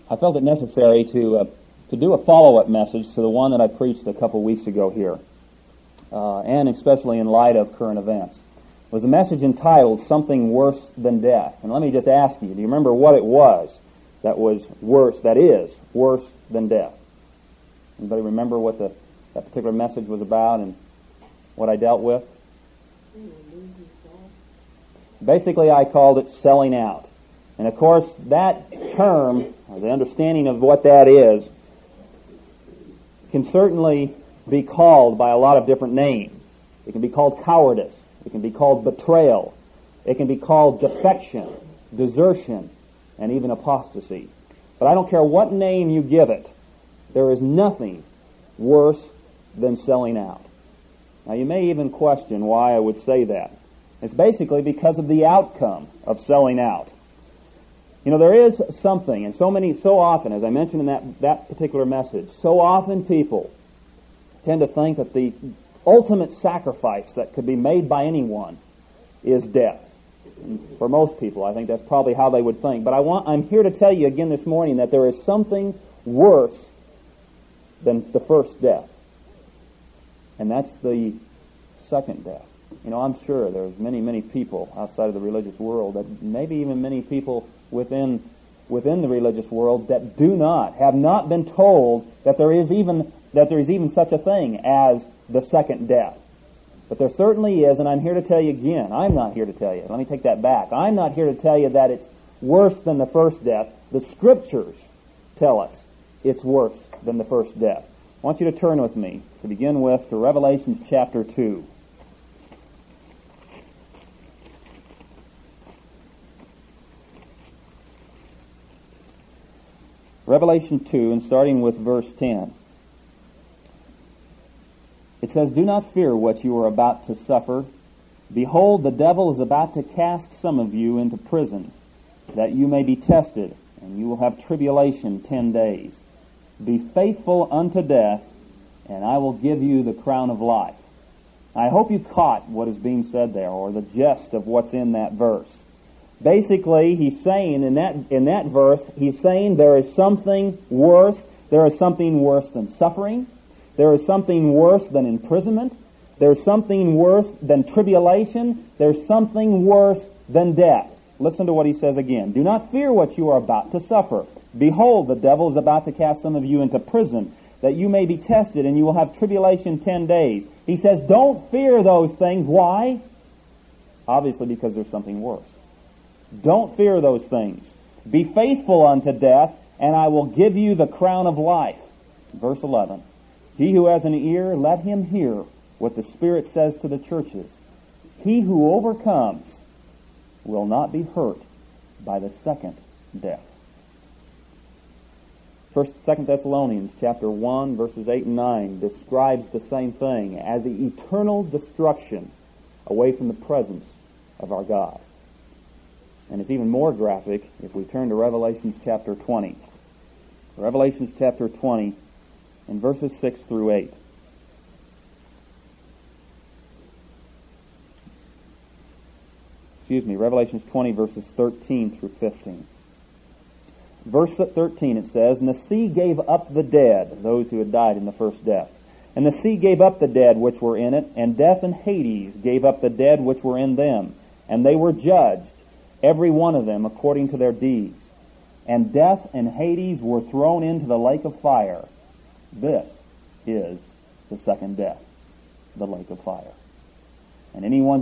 I felt it necessary to do a follow-up message to the one that I preached a couple weeks ago here, and especially in light of current events. It was a message entitled "Something Worse Than Death." And let me just ask you, do you remember what it was that is worse than death? Anybody remember what that particular message was about and what I dealt with? Basically, I called it selling out. And of course, that term, or the understanding of what that is, can certainly be called by a lot of different names. It can be called cowardice. It can be called betrayal. It can be called defection, desertion, and even apostasy. But I don't care what name you give it, there is nothing worse than selling out. Now, you may even question why I would say that. It's basically because of the outcome of selling out. You know, there is something, and so often, as I mentioned in that particular message, so often people tend to think that the ultimate sacrifice that could be made by anyone is death. And for most people, I think that's probably how they would think. But I'm here to tell you again this morning that there is something worse than the first death. And that's the second death. You know, I'm sure there's many, many people outside of the religious world, that maybe even many people within the religious world that have not been told that there is even such a thing as the second death. But there certainly is, and I'm here to tell you again, I'm not here to tell you. Let me take that back. I'm not here to tell you that it's worse than the first death. The Scriptures tell us it's worse than the first death. I want you to turn with me, to begin with, to Revelation chapter 2. Revelation 2, and starting with verse 10. It says, "Do not fear what you are about to suffer. Behold, the devil is about to cast some of you into prison, that you may be tested, and you will have tribulation 10 days. Be faithful unto death, and I will give you the crown of life." I hope you caught what is being said there, or the gist of what's in that verse. Basically, he's saying in that verse, he's saying there is something worse. There is something worse than suffering. There is something worse than imprisonment. There's something worse than tribulation. There's something worse than death. Listen to what he says again. "Do not fear what you are about to suffer. Behold, the devil is about to cast some of you into prison, that you may be tested, and you will have tribulation 10 days. He says, don't fear those things. Why? Obviously, because there's something worse. Don't fear those things. Be faithful unto death, and I will give you the crown of life. Verse 11. He who has an ear, let him hear what the Spirit says to the churches. He who overcomes will not be hurt by the second death. 2 Thessalonians chapter 1, verses 8 and 9 describes the same thing as the eternal destruction away from the presence of our God. And it's even more graphic if we turn to Revelation chapter 20. Revelation chapter 20 and verses 6 through 8. Revelation 20 verses 13 through 15. Verse 13 it says, "And the sea gave up the dead," those who had died in the first death. "And the sea gave up the dead which were in it, and death and Hades gave up the dead which were in them. And they were judged, every one of them according to their deeds. And death and Hades were thrown into the lake of fire. This is the second death, the lake of fire. And if anyone's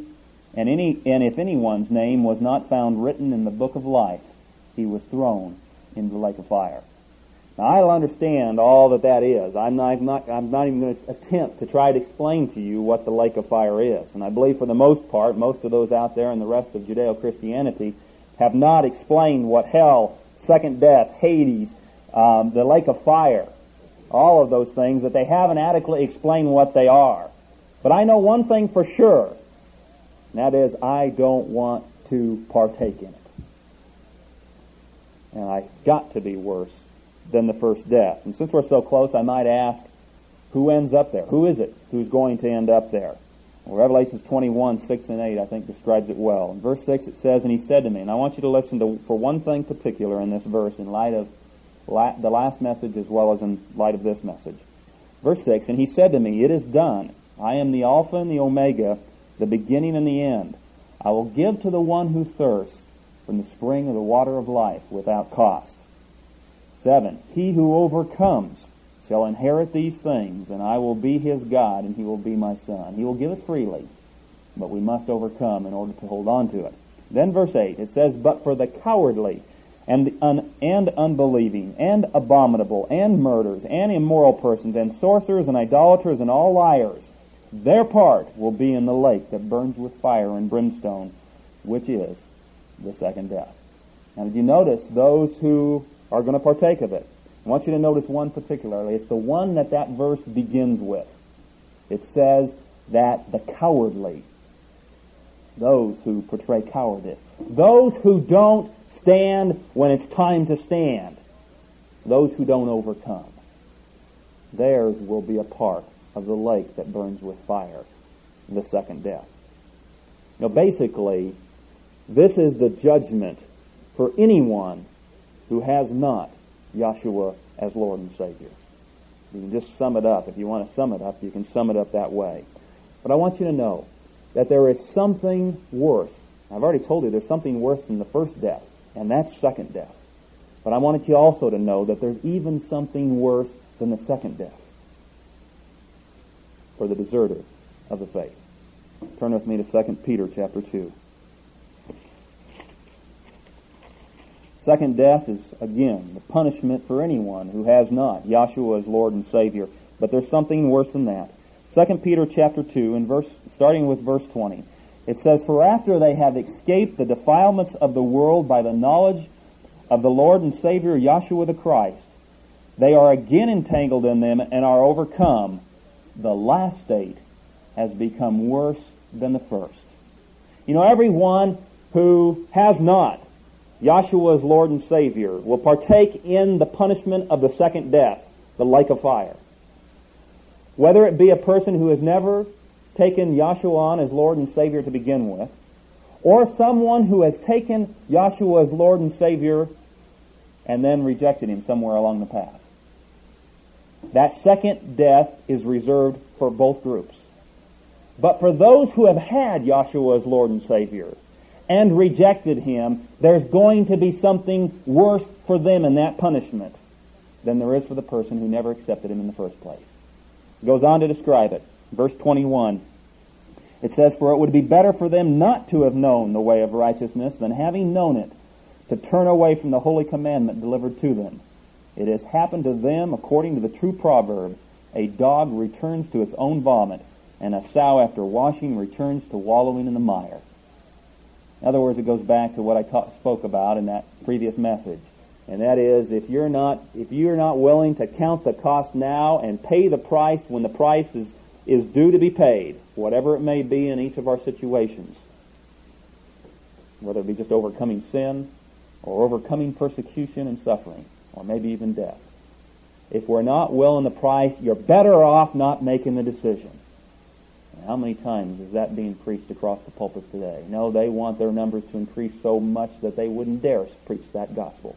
name was not found written in the book of life, he was thrown into the lake of fire." Now, I'll understand all that is. I'm not even going to attempt to try to explain to you what the lake of fire is. And I believe for the most part, most of those out there in the rest of Judeo-Christianity have not explained what hell, second death, Hades, the lake of fire, all of those things, that they haven't adequately explained what they are. But I know one thing for sure, and that is I don't want to partake in it. And it's got to be worse than the first death. And since we're so close, I might ask, who ends up there? Who is it who's going to end up there? Well, Revelation 21, 6 and 8, I think, describes it well. In verse 6 it says, "And he said to me," and I want you to listen for one thing particular in this verse in light of the last message as well as in light of this message. Verse 6, "And he said to me, It is done. I am the Alpha and the Omega, the beginning and the end. I will give to the one who thirsts from the spring of the water of life without cost." 7, "He who overcomes shall inherit these things, and I will be his God, and he will be my son." He will give it freely, but we must overcome in order to hold on to it. Then verse 8, it says, "But for the cowardly and unbelieving and abominable and murderers and immoral persons and sorcerers and idolaters and all liars, their part will be in the lake that burns with fire and brimstone, which is the second death." Now, did you notice those who are going to partake of it? I want you to notice one particularly. It's the one that verse begins with. It says that the cowardly, those who portray cowardice, those who don't stand when it's time to stand, those who don't overcome, theirs will be a part of the lake that burns with fire, the second death. Now, basically, this is the judgment for anyone who has not Yahshua as Lord and Savior. You can just sum it up. If you want to sum it up, you can sum it up that way. But I want you to know that there is something worse. I've already told you there's something worse than the first death, and that's second death. But I wanted you also to know that there's even something worse than the second death for the deserter of the faith. Turn with me to 2 Peter chapter 2. Second death is, again, the punishment for anyone who has not Yahshua as Lord and Savior. But there's something worse than that. 2 Peter chapter 2, and starting with verse 20. It says, "For after they have escaped the defilements of the world by the knowledge of the Lord and Savior Yahshua the Christ, they are again entangled in them and are overcome. The last state has become worse than the first." You know, everyone who has not Yahshua as Lord and Savior will partake in the punishment of the second death, the lake of fire. Whether it be a person who has never taken Yahshua on as Lord and Savior to begin with, or someone who has taken Yahshua as Lord and Savior and then rejected Him somewhere along the path. That second death is reserved for both groups. But for those who have had Yahshua as Lord and Savior and rejected Him, there's going to be something worse for them in that punishment than there is for the person who never accepted Him in the first place. It goes on to describe it. Verse 21, it says, "For it would be better for them not to have known the way of righteousness than having known it, to turn away from the holy commandment delivered to them. It has happened to them according to the true proverb, a dog returns to its own vomit, and a sow after washing returns to wallowing in the mire." In other words, it goes back to what I spoke about in that previous message. And that is, if you're not willing to count the cost now and pay the price when the price is due to be paid, whatever it may be in each of our situations, whether it be just overcoming sin or overcoming persecution and suffering, or maybe even death. If we're not willing the price, you're better off not making the decision. How many times is that being preached across the pulpits today? No, they want their numbers to increase so much that they wouldn't dare preach that gospel.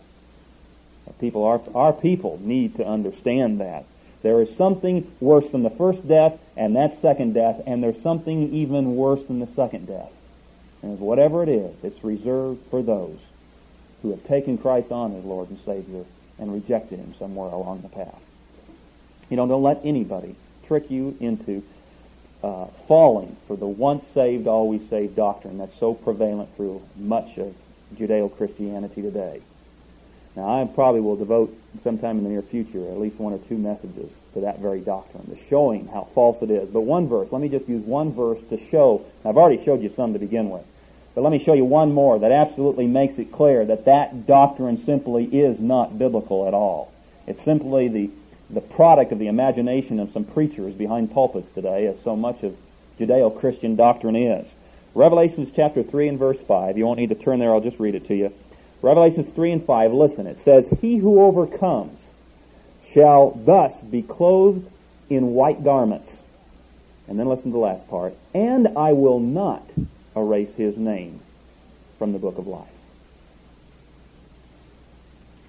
Our people need to understand that. There is something worse than the first death, and that's second death, and there's something even worse than the second death. And whatever it is, it's reserved for those who have taken Christ on as Lord and Savior and rejected Him somewhere along the path. You know, don't let anybody trick you into falling for the once saved, always saved doctrine that's so prevalent through much of Judeo-Christianity today. Now, I probably will devote sometime in the near future at least one or two messages to that very doctrine, to showing how false it is. But one verse, let me just use one verse to show. I've already showed you some to begin with, but let me show you one more that absolutely makes it clear that that doctrine simply is not biblical at all. It's simply the product of the imagination of some preachers behind pulpits today, as so much of Judeo-Christian doctrine is. Revelations chapter 3 and verse 5. You won't need to turn there, I'll just read it to you. Revelations 3 and 5, listen, it says, "He who overcomes shall thus be clothed in white garments." And then listen to the last part. "And I will not erase his name from the book of life."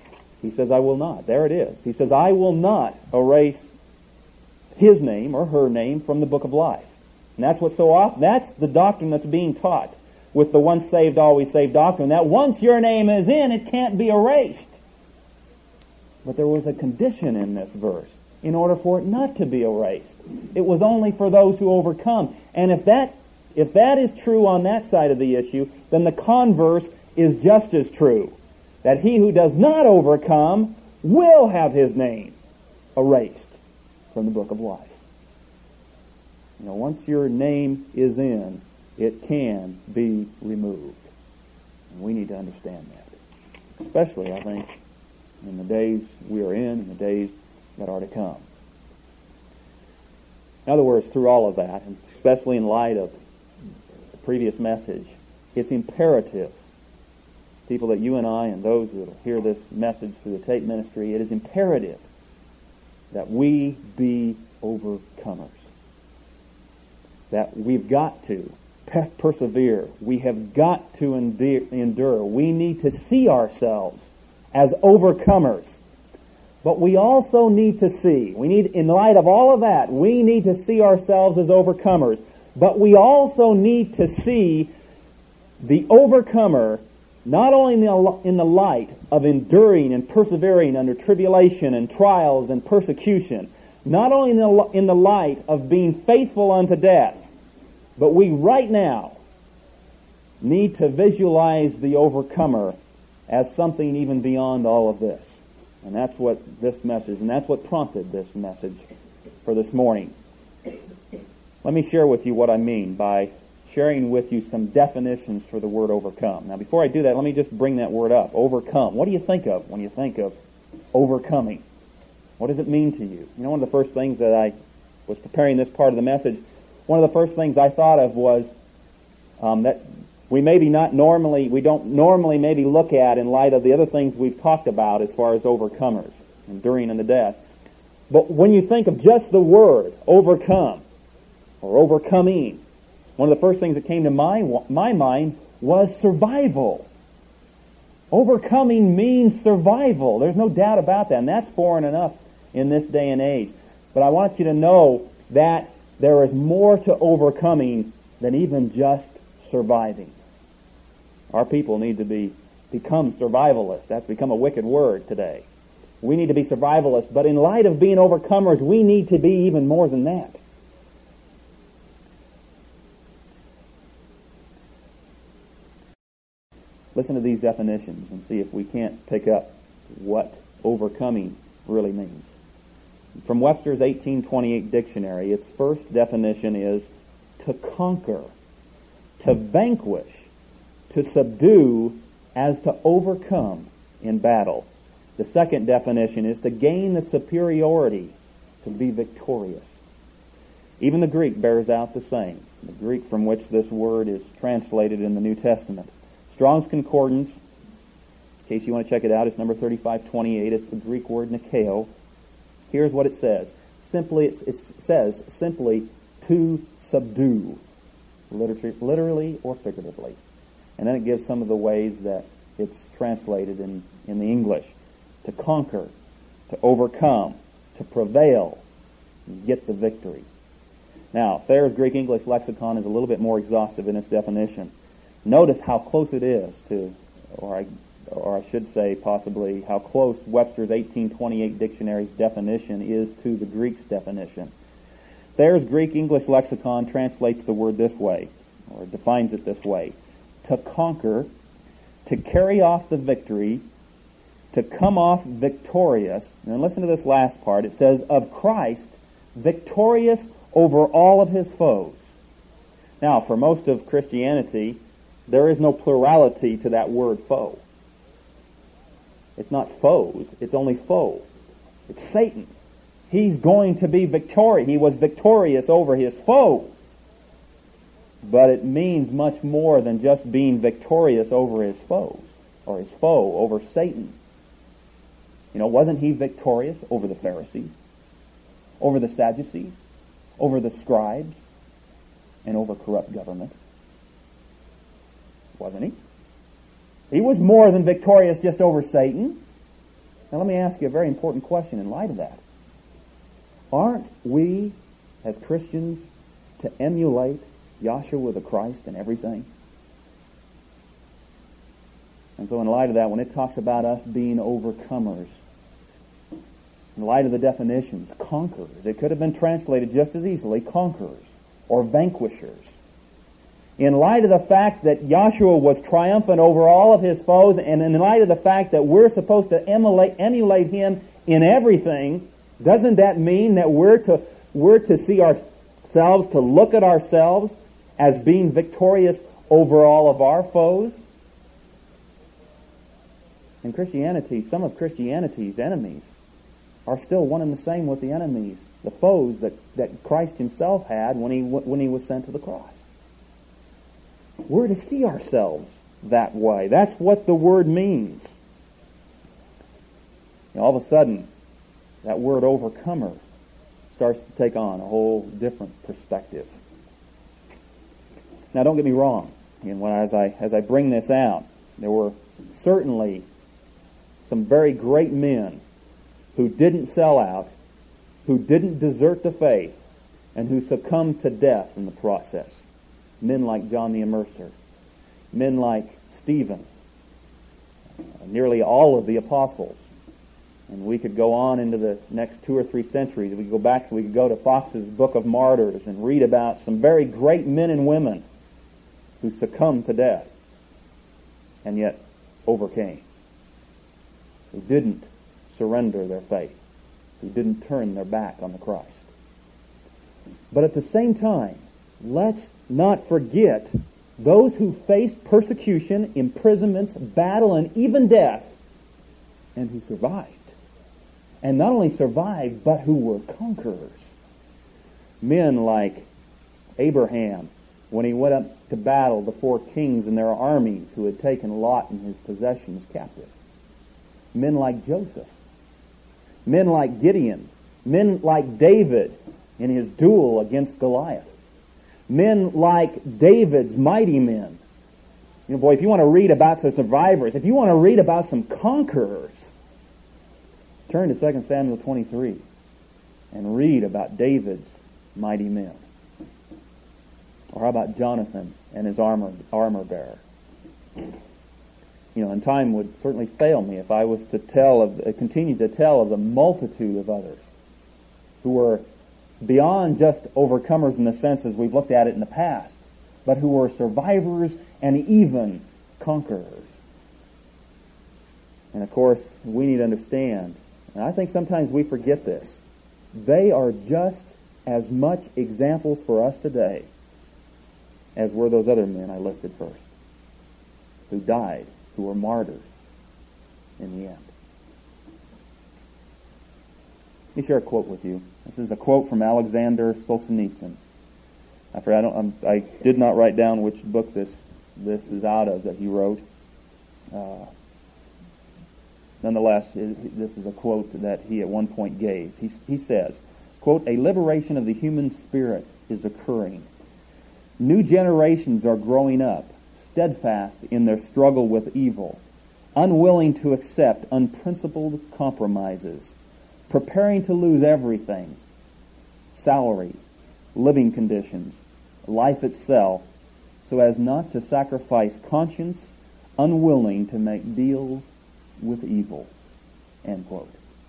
He says, I will not. There it is. He says, I will not erase his name or her name from the book of life. And that's what's so often, that's the doctrine that's being taught with the once saved, always saved doctrine, that once your name is in, it can't be erased. But there was a condition in this verse in order for it not to be erased. It was only for those who overcome. And if that is true on that side of the issue, then the converse is just as true. That he who does not overcome will have his name erased from the book of life. You know, once your name is in, it can be removed. And we need to understand that. Especially, I think, in the days we are in the days that are to come. In other words, through all of that, and especially in light of the previous message, it's imperative, people that you and I and those who will hear this message through the tape ministry, it is imperative that we be overcomers. That we've got to persevere. We have got to endure. We need to see ourselves as overcomers. But we also need to see, in light of all of that, we need to see ourselves as overcomers. But we also need to see the overcomer not only in the light of enduring and persevering under tribulation and trials and persecution, not only in the light of being faithful unto death, but we right now need to visualize the overcomer as something even beyond all of this. And that's what this message, and that's what prompted this message for this morning. Let me share with you what I mean by sharing with you some definitions for the word overcome. Now, before I do that, let me just bring that word up. Overcome. What do you think of when you think of overcoming? What does it mean to you? You know, one of the first things that I was preparing this part of the message, one of the first things I thought of was that we don't normally maybe look at in light of the other things we've talked about as far as overcomers, enduring unto death. But when you think of just the word overcome or overcoming, one of the first things that came to my mind was survival. Overcoming means survival. There's no doubt about that, and that's foreign enough in this day and age. But I want you to know that there is more to overcoming than even just surviving. Our people need to become survivalists. That's become a wicked word today. We need to be survivalists, but in light of being overcomers, we need to be even more than that. Listen to these definitions and see if we can't pick up what overcoming really means. From Webster's 1828 dictionary, its first definition is to conquer, to vanquish, to subdue, as to overcome in battle. The second definition is to gain the superiority, to be victorious. Even the Greek bears out the same, the Greek from which this word is translated in the New Testament. Strong's Concordance, in case you want to check it out, it's number 3528. It's the Greek word nikeo. Here's what it says. It says simply to subdue, literally or figuratively. And then it gives some of the ways that it's translated in the English. To conquer, to overcome, to prevail, get the victory. Now, Thayer's Greek English lexicon is a little bit more exhaustive in its definition. Notice how close it is to, or I should say possibly how close Webster's 1828 dictionary's definition is to the Greek's definition. Thayer's Greek English lexicon translates the word this way, or defines it this way: to conquer, to carry off the victory, to come off victorious. And listen to this last part. It says, of Christ, victorious over all of his foes. Now, for most of Christianity, there is no plurality to that word foe. It's not foes, it's only foe. It's Satan. He's going to be victorious. He was victorious over his foe. But it means much more than just being victorious over his foes, or his foe, over Satan. You know, wasn't he victorious over the Pharisees, over the Sadducees, over the scribes, and over corrupt government? Wasn't he? He was more than victorious just over Satan. Now let me ask you a very important question in light of that. Aren't we, as Christians, to emulate Yahshua the Christ in everything? And so in light of that, when it talks about us being overcomers, in light of the definitions, conquerors, it could have been translated just as easily, conquerors or vanquishers. In light of the fact that Yahshua was triumphant over all of his foes, and in light of the fact that we're supposed to emulate him in everything, doesn't that mean that we're to see ourselves, to look at ourselves as being victorious over all of our foes? In Christianity, some of Christianity's enemies are still one and the same with the enemies, the foes that Christ himself had when he was sent to the cross. We're to see ourselves that way. That's what the word means. And all of a sudden, that word overcomer starts to take on a whole different perspective. Now, don't get me wrong. As I bring this out, there were certainly some very great men who didn't sell out, who didn't desert the faith, and who succumbed to death in the process. Men like John the Immerser, men like Stephen, nearly all of the apostles. And we could go on into the next 2 or 3 centuries. We could go to Fox's Book of Martyrs and read about some very great men and women who succumbed to death and yet overcame, who didn't surrender their faith, who didn't turn their back on the Christ. But at the same time, let's not forget those who faced persecution, imprisonments, battle, and even death, and who survived. And not only survived, but who were conquerors. Men like Abraham, when he went up to battle before kings and their armies who had taken Lot and his possessions captive. Men like Joseph. Men like Gideon. Men like David in his duel against Goliath. Men like David's mighty men. If you want to read about some survivors, if you want to read about some conquerors, turn to 2 Samuel 23 and read about David's mighty men. Or how about Jonathan and his armor bearer? And time would certainly fail me if I was to continue to tell of the multitude of others who were beyond just overcomers in the sense as we've looked at it in the past, but who were survivors and even conquerors. And of course, we need to understand, and I think sometimes we forget this, they are just as much examples for us today as were those other men I listed first, who died, who were martyrs in the end. Let me share a quote with you. This is a quote from Alexander Solzhenitsyn. I did not write down which book this is out of that he wrote. Nonetheless, this is a quote that he at one point gave. He says, quote, "A liberation of the human spirit is occurring. New generations are growing up, steadfast in their struggle with evil, unwilling to accept unprincipled compromises, preparing to lose everything, salary, living conditions, life itself, so as not to sacrifice conscience, unwilling to make deals with evil." End quote.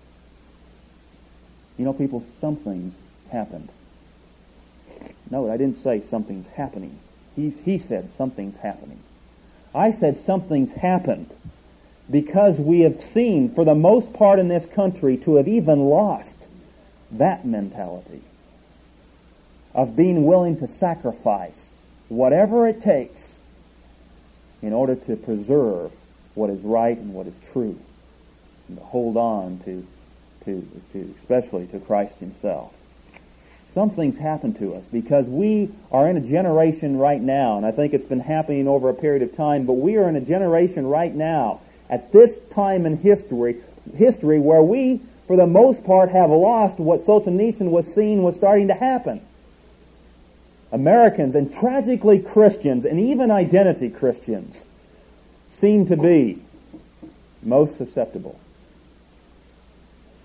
People, something's happened. No, I didn't say something's happening. He said something's happening. I said something's happened because we have seen, for the most part in this country, to have even lost that mentality of being willing to sacrifice whatever it takes in order to preserve what is right and what is true, and to hold on to especially to Christ himself. Something's happened to us because we are in a generation right now, and I think it's been happening over a period of time, but we are in a generation right now at this time in history where we, for the most part, have lost what Solzhenitsyn was seeing was starting to happen. Americans, and tragically Christians, and even identity Christians, seem to be most susceptible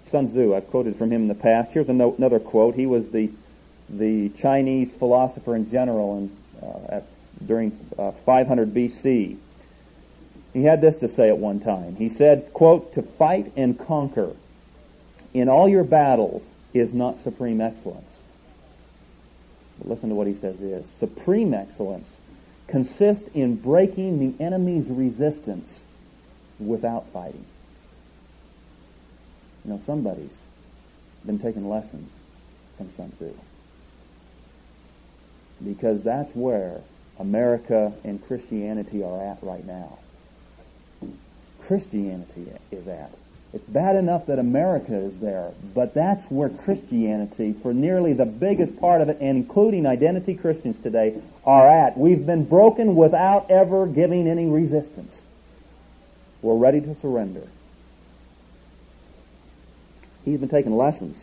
Sun Tzu. I've quoted from him in the past. Here's another quote. He was the Chinese philosopher and general during 500 BC. He had this to say at one time. He said, quote, "To fight and conquer in all your battles is not supreme excellence." But listen to what he says is. Supreme excellence consists in breaking the enemy's resistance without fighting. You know, somebody's been taking lessons from Sun Tzu. Because that's where America and Christianity are at right now. Christianity is at. It's bad enough that America is there, but that's where Christianity, for nearly the biggest part of it, and including identity Christians today, are at. We've been broken without ever giving any resistance. We're ready to surrender. He's been taking lessons.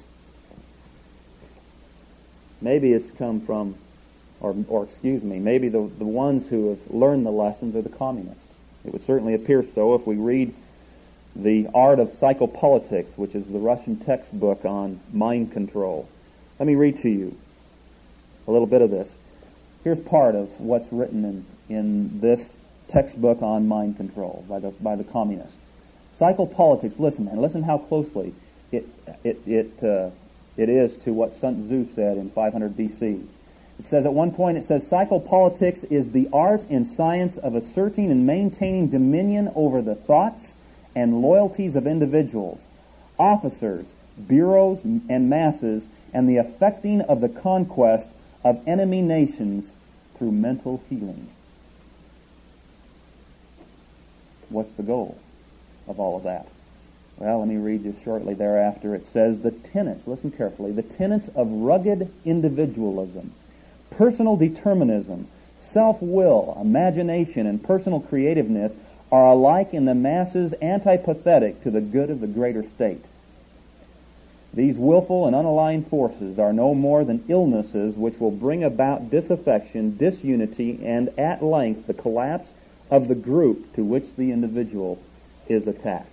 Maybe it's come from, maybe the ones who have learned the lessons are the communists. It would certainly appear so if we read The Art of Psychopolitics, which is the Russian textbook on mind control. Let me read to you a little bit of this. Here's part of what's written in this textbook on mind control by the communists. Psychopolitics, listen how closely it is to what Sun Tzu said in 500 BC. It says at one point, psychopolitics is the art and science of asserting and maintaining dominion over the thoughts and loyalties of individuals, officers, bureaus, and masses, and the effecting of the conquest of enemy nations through mental healing. What's the goal of all of that? Well, let me read just shortly thereafter. It says, the tenets, listen carefully, the tenets of rugged individualism, personal determinism, self-will, imagination, and personal creativeness are alike in the masses antipathetic to the good of the greater state. These willful and unaligned forces are no more than illnesses which will bring about disaffection, disunity, and at length the collapse of the group to which the individual is attached.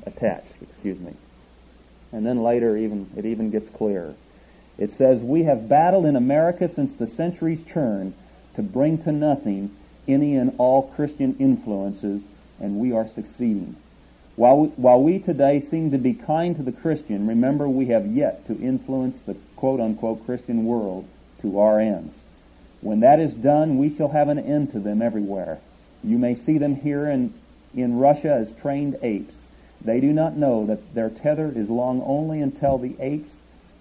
And then later it even gets clearer. It says, we have battled in America since the century's turn to bring to nothing any and all Christian influences, and we are succeeding. While we today seem to be kind to the Christian, remember we have yet to influence the quote-unquote Christian world to our ends. When that is done, we shall have an end to them everywhere. You may see them here in Russia as trained apes. They do not know that their tether is long only until the apes,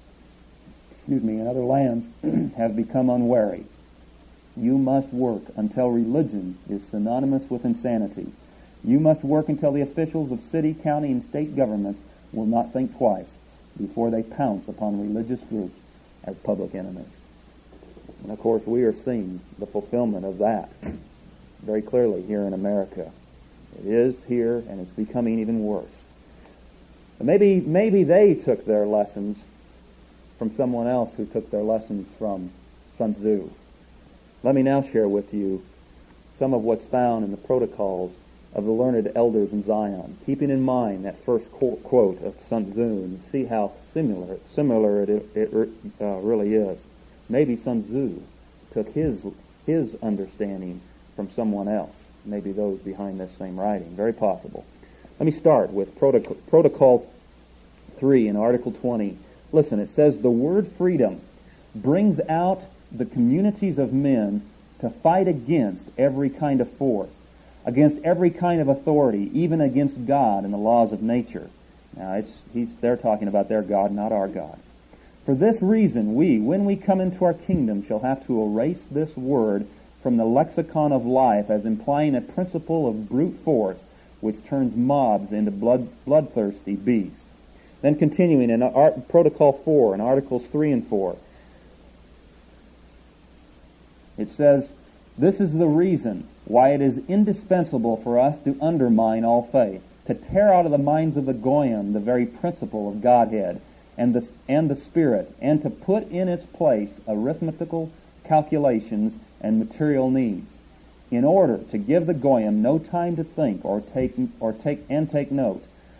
in other lands, have become unwary. You must work until religion is synonymous with insanity. You must work until the officials of city, county, and state governments will not think twice before they pounce upon religious groups as public enemies. And of course, we are seeing the fulfillment of that very clearly here in America. It is here, and it's becoming even worse. But maybe they took their lessons from someone else who took their lessons from Sun Tzu. Let me now share with you some of what's found in the protocols of the learned elders in Zion, keeping in mind that first quote of Sun Tzu, and see how similar it really is. Maybe Sun Tzu took his understanding from someone else, maybe those behind this same writing. Very possible. Let me start with Protocol 3 in Article 20. Listen, it says, the word freedom brings out the communities of men to fight against every kind of force, against every kind of authority, even against God and the laws of nature. Now, they're talking about their God, not our God. For this reason, when we come into our kingdom, shall have to erase this word from the lexicon of life as implying a principle of brute force which turns mobs into bloodthirsty beasts. Then continuing in Protocol 4, in Articles 3 and 4, it says, this is the reason why it is indispensable for us to undermine all faith, to tear out of the minds of the Goyim the very principle of Godhead and the Spirit, and to put in its place arithmetical calculations and material needs, in order to give the Goyim no time to think or take note,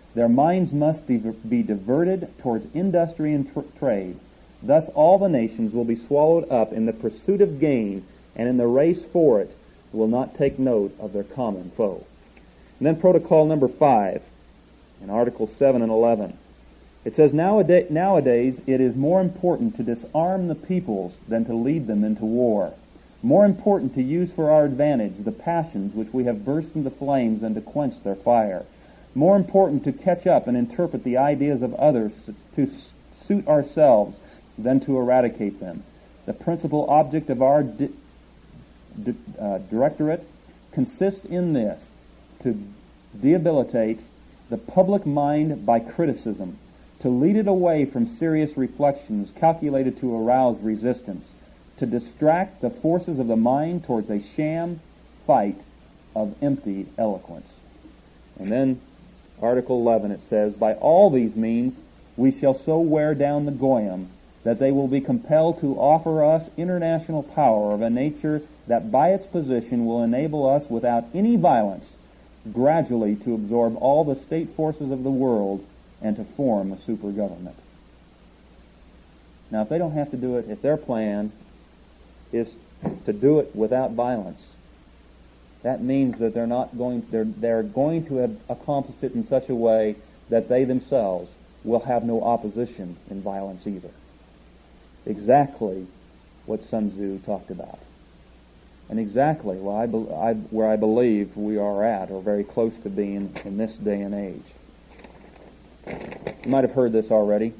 Their minds must be diverted towards industry and trade. Thus all the nations will be swallowed up in the pursuit of gain, and in the race for it will not take note of their common foe. And then protocol number 5, in Articles 7 and 11. It says, nowadays it is more important to disarm the peoples than to lead them into war. More important to use for our advantage the passions which we have burst into flames than to quench their fire. More important to catch up and interpret the ideas of others to suit ourselves than to eradicate them. The principal object of our directorate consists in this: to debilitate the public mind by criticism, to lead it away from serious reflections calculated to arouse resistance, to distract the forces of the mind towards a sham fight of empty eloquence. And then Article 11, it says, by all these means we shall so wear down the Goyim that they will be compelled to offer us international power of a nature that by its position will enable us without any violence gradually to absorb all the state forces of the world and to form a super government. Now, if they don't have to do it, if their plan is to do it without violence, that means that they're going to have accomplished it in such a way that they themselves will have no opposition in violence either. Exactly what Sun Tzu talked about. And exactly where I believe we are at, or very close to being in this day and age. You might have heard this already.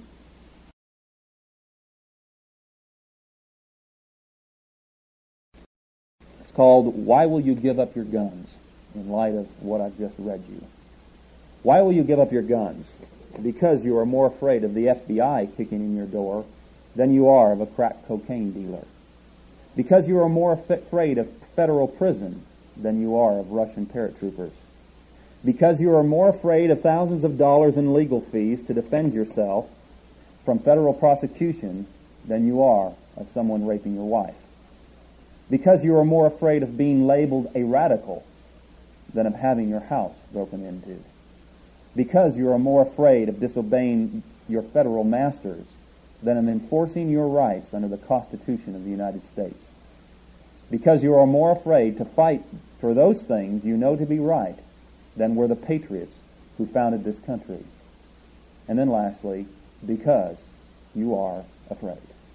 It's called, Why Will You Give Up Your Guns? In light of what I've just read you. Why will you give up your guns? Because you are more afraid of the FBI kicking in your door than you are of a crack cocaine dealer. Because you are more afraid of federal prison than you are of Russian paratroopers. Because you are more afraid of thousands of dollars in legal fees to defend yourself from federal prosecution than you are of someone raping your wife. Because you are more afraid of being labeled a radical than of having your house broken into. Because you are more afraid of disobeying your federal masters than of enforcing your rights under the Constitution of the United States. Because you are more afraid to fight for those things you know to be right than were the patriots who founded this country. And then lastly, because you are afraid.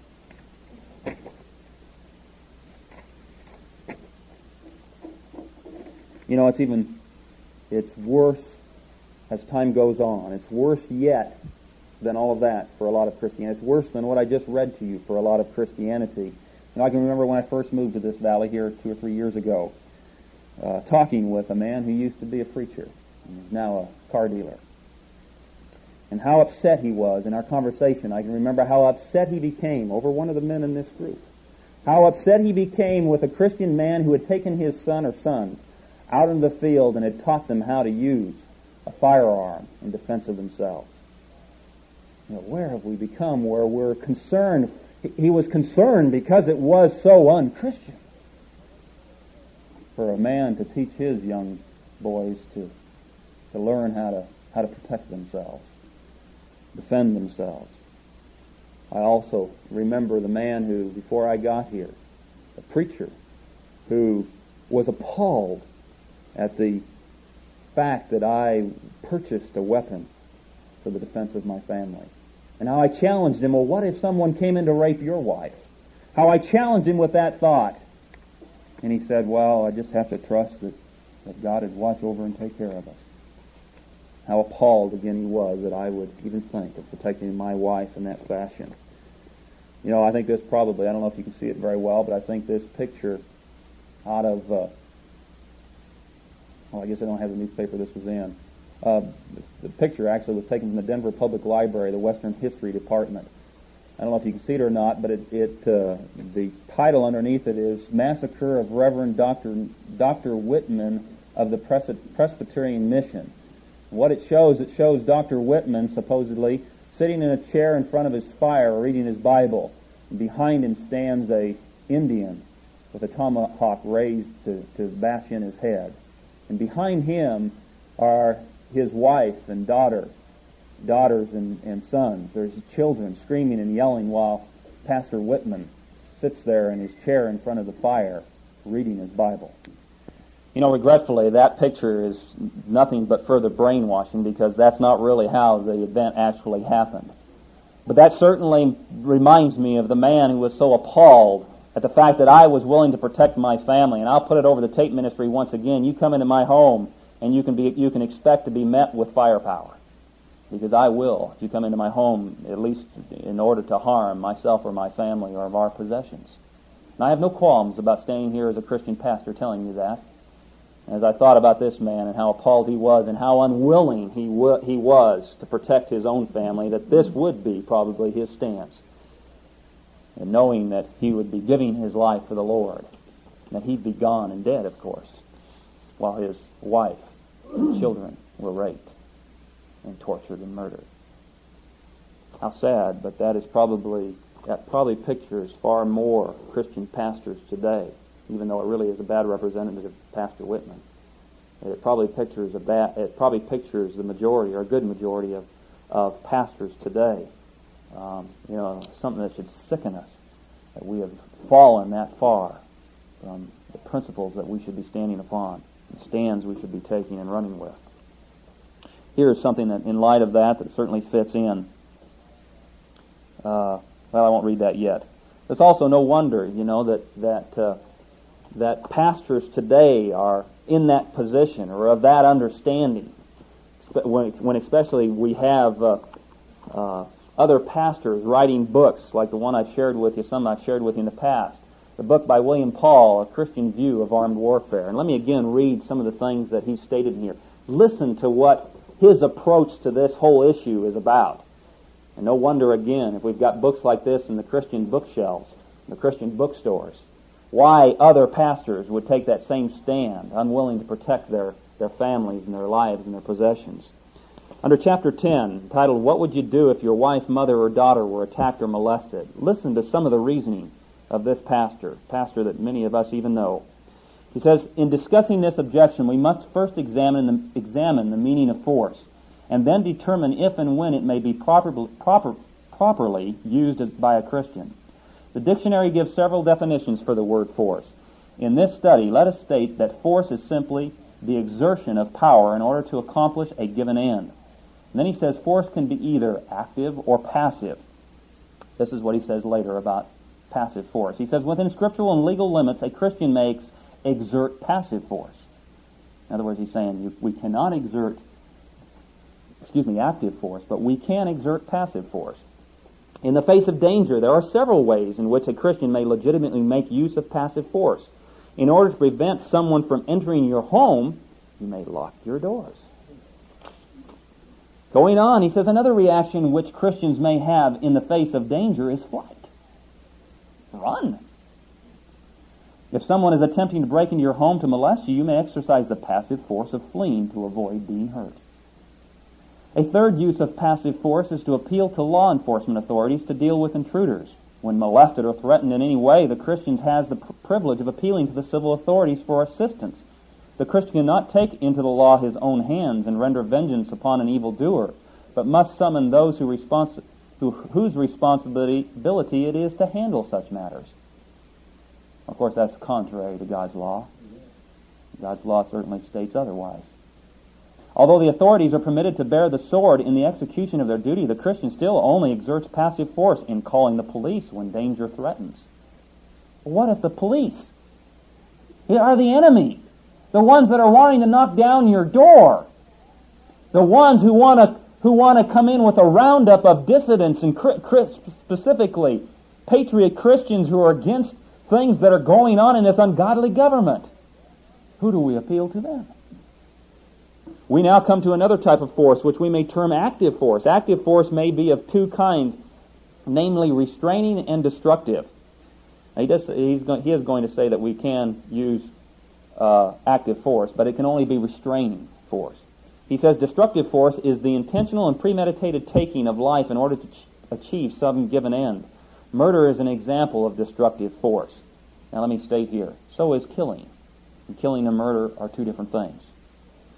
You know, it's worse as time goes on. It's worse yet than all of that for a lot of Christianity. It's worse than what I just read to you for a lot of Christianity. You know, I can remember when I first moved to this valley here 2 or 3 years ago, talking with a man who used to be a preacher and is now a car dealer. And how upset he was in our conversation. I can remember how upset he became over one of the men in this group. How upset he became with a Christian man who had taken his son or sons out in the field and had taught them how to use a firearm in defense of themselves. You know, where have we become where we're concerned? He was concerned because it was so un-Christian for a man to teach his young boys to learn how to protect themselves, defend themselves. I also remember the man who, before I got here, a preacher, who was appalled at the fact that I purchased a weapon for the defense of my family. And how I challenged him, well, what if someone came in to rape your wife? How I challenged him with that thought. And he said, well, I just have to trust that God would watch over and take care of us. How appalled again he was that I would even think of protecting my wife in that fashion. You know, I think this probably, I don't know if you can see it very well, but I think this picture out of, I guess I don't have the newspaper this was in. The picture actually was taken from the Denver Public Library, the Western History Department. I don't know if you can see it or not, but the title underneath it is Massacre of Reverend Dr. Whitman of the Presbyterian Mission. What it shows Dr. Whitman supposedly sitting in a chair in front of his fire reading his Bible. And behind him stands a Indian with a tomahawk raised to bash in his head. And behind him are his wife and daughters and sons. There's children screaming and yelling while Pastor Whitman sits there in his chair in front of the fire reading his Bible. Regretfully, that picture is nothing but further brainwashing, because that's not really how the event actually happened. But that certainly reminds me of the man who was so appalled at the fact that I was willing to protect my family. And I'll put it over the tape ministry once again. You come into my home and you can expect to be met with firepower, because I will, if you come into my home, at least in order to harm myself or my family or of our possessions. And I have no qualms about standing here as a Christian pastor telling you that. As I thought about this man and how appalled he was and how unwilling he was to protect his own family, that this would be probably his stance. And knowing that he would be giving his life for the Lord, that he'd be gone and dead, of course, while his wife and children were raped and tortured and murdered. How sad, but that probably pictures far more Christian pastors today, even though it really is a bad representative of Pastor Whitman. It probably pictures the majority, or a good majority of pastors today. Something that should sicken us, that we have fallen that far from the principles that we should be standing upon, the stands we should be taking and running with. Here is something that, in light of that certainly fits in. I won't read that yet. It's also no wonder, that pastors today are in that position or of that understanding. When especially we have other pastors writing books like the one I've shared with you, some I've shared with you in the past. The book by William Paul, A Christian View of Armed Warfare. And let me again read some of the things that he stated in here. Listen to what his approach to this whole issue is about. And no wonder, again, if we've got books like this in the Christian bookshelves, the Christian bookstores, why other pastors would take that same stand, unwilling to protect their families and their lives and their possessions. Under chapter 10, titled, What Would You Do If Your Wife, Mother, or Daughter Were Attacked or Molested? Listen to some of the reasoning of this pastor that many of us even know. He says, in discussing this objection, we must first examine the meaning of force, and then determine if and when it may be properly used by a Christian. The dictionary gives several definitions for the word force. In this study, let us state that force is simply the exertion of power in order to accomplish a given end. And then he says force can be either active or passive. This is what he says later about passive force. He says, within scriptural and legal limits, a Christian may exert passive force. In other words, he's saying we cannot exert active force, but we can exert passive force. In the face of danger, there are several ways in which a Christian may legitimately make use of passive force. In order to prevent someone from entering your home, you may lock your doors. Going on, he says, another reaction which Christians may have in the face of danger is flight. Run. If someone is attempting to break into your home to molest you, you may exercise the passive force of fleeing to avoid being hurt. A third use of passive force is to appeal to law enforcement authorities to deal with intruders. When molested or threatened in any way, the Christian has the privilege of appealing to the civil authorities for assistance. The Christian cannot take into the law his own hands and render vengeance upon an evildoer, but must summon those whose responsibility it is to handle such matters. Of course, that's contrary to God's law. God's law certainly states otherwise. Although the authorities are permitted to bear the sword in the execution of their duty, the Christian still only exerts passive force in calling the police when danger threatens. What if the police are the enemy? The ones that are wanting to knock down your door. The ones who want to come in with a roundup of dissidents, and specifically patriot Christians who are against things that are going on in this ungodly government. Who do we appeal to then? We now come to another type of force, which we may term active force. Active force may be of two kinds, namely restraining and destructive. Now he is going to say that we can use active force, but it can only be restraining force. He says destructive force is the intentional and premeditated taking of life in order to achieve some given end. Murder is an example of destructive force. Now let me state here, so is killing. And killing and murder are two different things.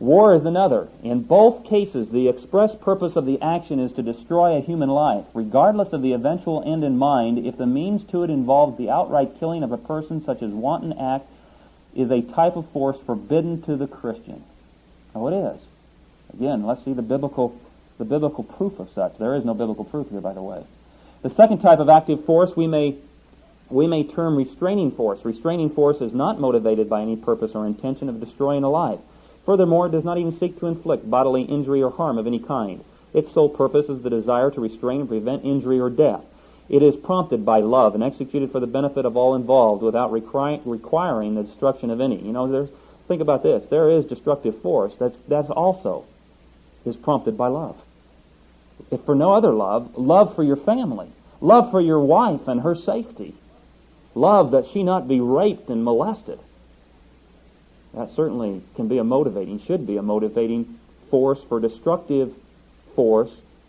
War is another. In both cases, the express purpose of the action is to destroy a human life, regardless of the eventual end in mind. If the means to it involves the outright killing of a person, such as wanton act is a type of force forbidden to the Christian. Oh, it is. Again, let's see the biblical proof of such. There is no biblical proof here, by the way. The second type of active force we may term restraining force. Restraining force is not motivated by any purpose or intention of destroying a life. Furthermore, it does not even seek to inflict bodily injury or harm of any kind. Its sole purpose is the desire to restrain and prevent injury or death. It is prompted by love and executed for the benefit of all involved without requiring the destruction of any. Think about this. There is destructive force that's also is prompted by love. If for no other love for your family, love for your wife and her safety, love that she not be raped and molested. That certainly should be a motivating force for destructive force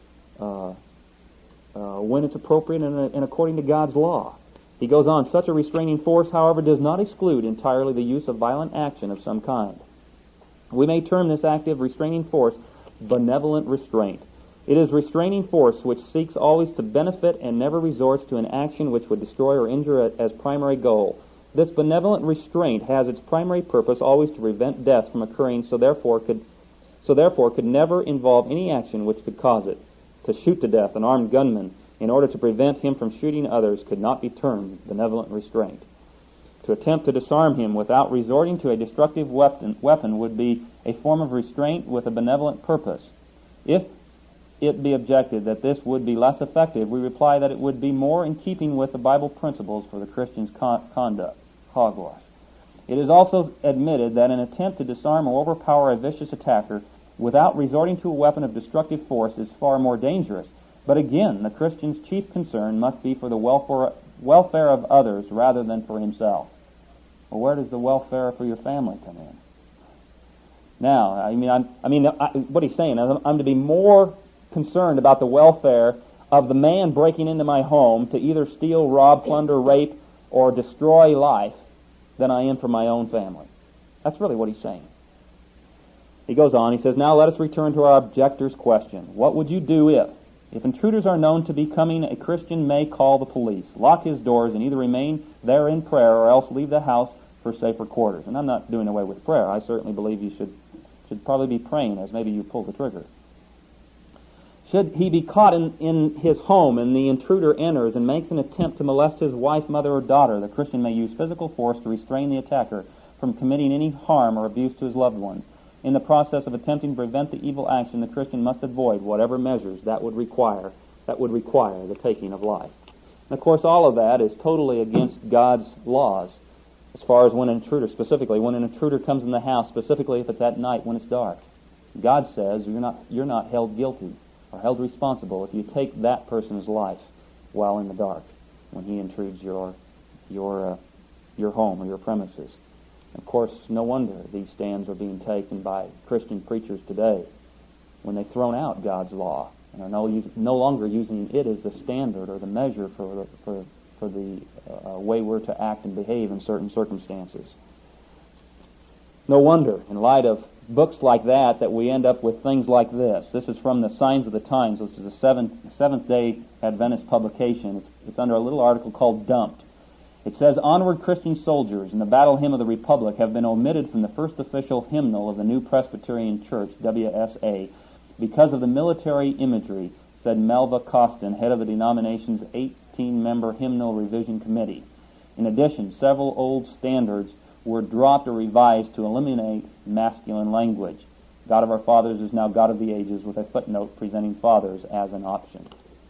when it's appropriate and according to God's law. He goes on, such a restraining force, however, does not exclude entirely the use of violent action of some kind. We may term this active restraining force benevolent restraint. It is restraining force which seeks always to benefit and never resorts to an action which would destroy or injure as primary goal. This benevolent restraint has its primary purpose always to prevent death from occurring, so therefore could never involve any action which could cause it. To shoot to death an armed gunman in order to prevent him from shooting others could not be termed benevolent restraint. To attempt to disarm him without resorting to a destructive weapon would be a form of restraint with a benevolent purpose. If it be objected that this would be less effective, we reply that it would be more in keeping with the Bible principles for the Christian's conduct. Hogwash. It is also admitted that an attempt to disarm or overpower a vicious attacker without resorting to a weapon of destructive force is far more dangerous. But again, the Christian's chief concern must be for the welfare of others rather than for himself. Well, where does the welfare for your family come in? Now, what he's saying is I'm to be more concerned about the welfare of the man breaking into my home to either steal, rob, plunder, rape, or destroy life than I am for my own family. That's really what he's saying. He goes on, he says, now let us return to our objector's question. What would you do if intruders are known to be coming, a Christian may call the police, lock his doors, and either remain there in prayer or else leave the house for safer quarters. And I'm not doing away with prayer. I certainly believe you should probably be praying as maybe you pull the trigger. Should he be caught in his home and the intruder enters and makes an attempt to molest his wife, mother, or daughter, the Christian may use physical force to restrain the attacker from committing any harm or abuse to his loved ones. In the process of attempting to prevent the evil action, the Christian must avoid whatever measures that would require the taking of life. And of course, all of that is totally against God's laws, as far as when an intruder comes in the house, specifically if it's at night when it's dark. God says you're not held guilty or held responsible if you take that person's life while in the dark when he intrudes your home or your premises. Of course, no wonder these stands are being taken by Christian preachers today when they've thrown out God's law and are no longer using it as the standard or the measure for the way we're to act and behave in certain circumstances. No wonder, in light of books like that we end up with things like this. This is from the Signs of the Times, which is a Seventh-day Adventist publication. It's under a little article called Dumped. It says, onward Christian soldiers in the Battle Hymn of the Republic have been omitted from the first official hymnal of the New Presbyterian Church, WSA, because of the military imagery, said Melva Costin, head of the denomination's 18-member hymnal revision committee. In addition, several old standards were dropped or revised to eliminate masculine language. God of our fathers is now God of the ages, with a footnote presenting fathers as an option.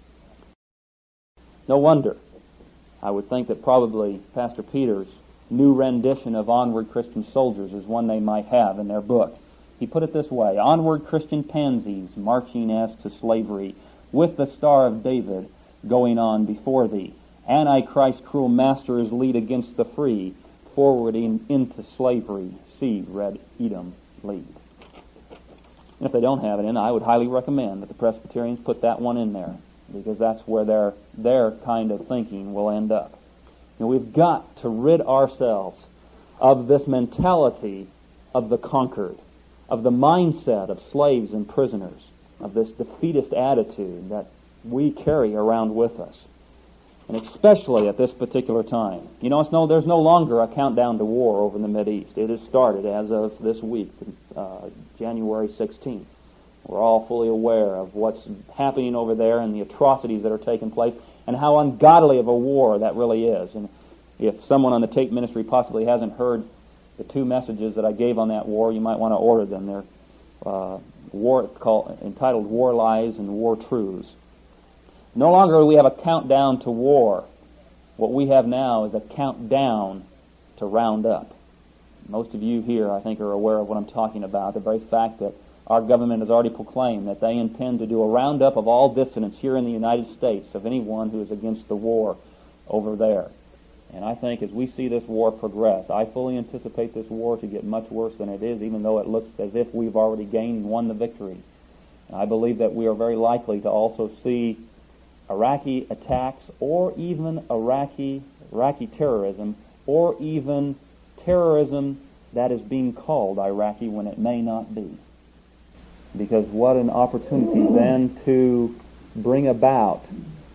No wonder. I would think that probably Pastor Peter's new rendition of Onward Christian Soldiers is one they might have in their book. He put it this way, onward Christian pansies, marching as to slavery, with the Star of David going on before thee. Antichrist cruel masters lead against the free, forwarding into slavery, see Red Edom lead. And if they don't have it in, I would highly recommend that the Presbyterians put that one in there, because that's where their kind of thinking will end up. And we've got to rid ourselves of this mentality of the conquered, of the mindset of slaves and prisoners, of this defeatist attitude that we carry around with us. And especially at this particular time. You know, there's no longer a countdown to war over in the Mideast. It has started as of this week, January 16th. We're all fully aware of what's happening over there and the atrocities that are taking place and how ungodly of a war that really is. And if someone on the tape ministry possibly hasn't heard the two messages that I gave on that war, you might want to order them. They're entitled War Lies and War Truths. No longer do we have a countdown to war. What we have now is a countdown to round up. Most of you here, I think, are aware of what I'm talking about. The very fact that our government has already proclaimed that they intend to do a roundup of all dissidents here in the United States, of anyone who is against the war over there. And I think as we see this war progress, I fully anticipate this war to get much worse than it is, even though it looks as if we've already gained and won the victory. And I believe that we are very likely to also see Iraqi attacks, or even Iraqi terrorism, or even terrorism that is being called Iraqi when it may not be. Because what an opportunity then to bring about